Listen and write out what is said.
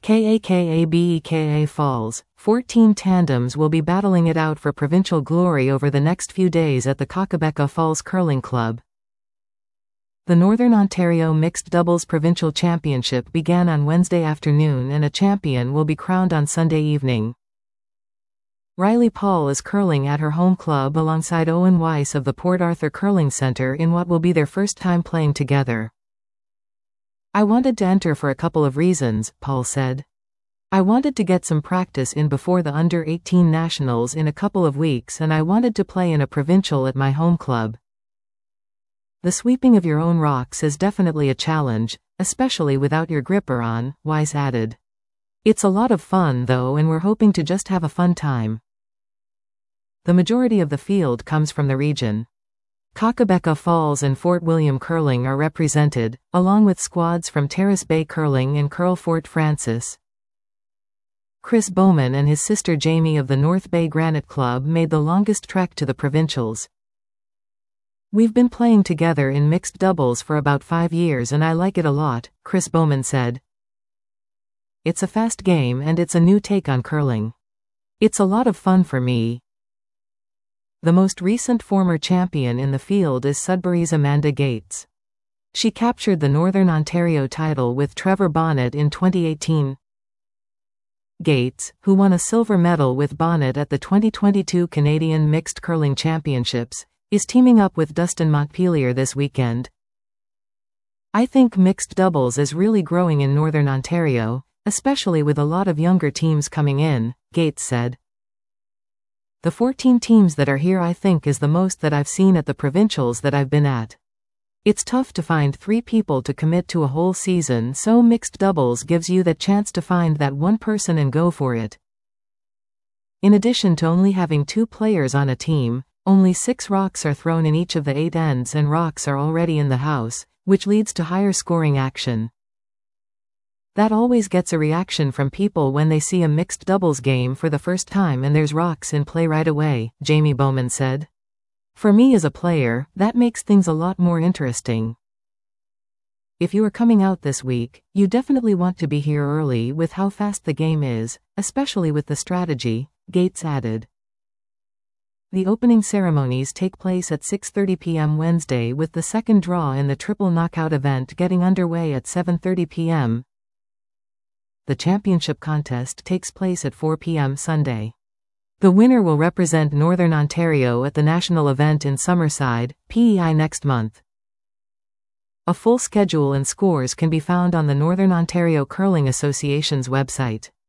KAKABEKA Falls. 14 tandems will be battling it out for provincial glory over the next few days at the Kakabeka Falls Curling Club. The Northern Ontario Mixed Doubles Provincial Championship began on Wednesday afternoon and a champion will be crowned on Sunday evening. Riley Paul is curling at her home club alongside Owen Weiss of the Port Arthur Curling Centre in what will be their first time playing together. "I wanted to enter for a couple of reasons," Paul said. "I wanted to get some practice in before the under-18 nationals in a couple of weeks and I wanted to play in a provincial at my home club. The sweeping of your own rocks is definitely a challenge, especially without your gripper on," Weiss added. "It's a lot of fun though and we're hoping to just have a fun time." The majority of the field comes from the region. Kakabeka Falls and Fort William Curling are represented, along with squads from Terrace Bay Curling and Curl Fort Francis. Chris Bowman and his sister Jamie of the North Bay Granite Club made the longest trek to the provincials. "We've been playing together in mixed doubles for about 5 years and I like it a lot," Chris Bowman said. "It's a fast game and it's a new take on curling. It's a lot of fun for me." The most recent former champion in the field is Sudbury's Amanda Gates. She captured the Northern Ontario title with Trevor Bonnet in 2018. Gates, who won a silver medal with Bonnet at the 2022 Canadian Mixed Curling Championships, is teaming up with Dustin Montpelier this weekend. "I think mixed doubles is really growing in Northern Ontario, especially with a lot of younger teams coming in," Gates said. "The 14 teams that are here I think is the most that I've seen at the provincials that I've been at. It's tough to find 3 people to commit to a whole season, so mixed doubles gives you that chance to find that one person and go for it. In addition to only having 2 players on a team, only 6 rocks are thrown in each of the 8 ends and rocks are already in the house, which leads to higher scoring action. That always gets a reaction from people when they see a mixed doubles game for the first time and there's rocks in play right away," Jamie Bowman said. "For me as a player, that makes things a lot more interesting. If you are coming out this week, you definitely want to be here early with how fast the game is, especially with the strategy," Gates added. The opening ceremonies take place at 6:30 p.m. Wednesday with the second draw in the triple knockout event getting underway at 7:30 p.m. The championship contest takes place at 4 p.m. Sunday. The winner will represent Northern Ontario at the national event in Summerside, PEI next month. A full schedule and scores can be found on the Northern Ontario Curling Association's website.